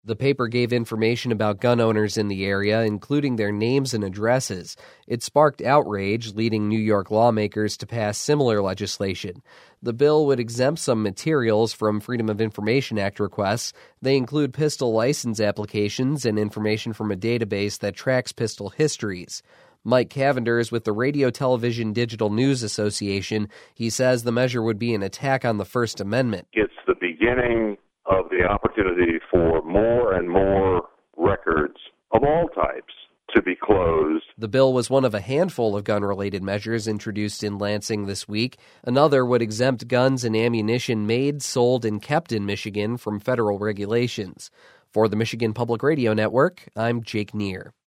The paper gave information about gun owners in the area, including their names and addresses. It sparked outrage, leading New York lawmakers to pass similar legislation. The bill would exempt some materials from Freedom of Information Act requests. They include pistol license applications and information from a database that tracks pistol histories. Mike Cavender is with the Radio Television Digital News Association. He says the measure would be an attack on the First Amendment. It's the beginning of the opportunity for more and more records of all types to be closed. The bill was one of a handful of gun-related measures introduced in Lansing this week. Another would exempt guns and ammunition made, sold, and kept in Michigan from federal regulations. For the Michigan Public Radio Network, I'm Jake Neer.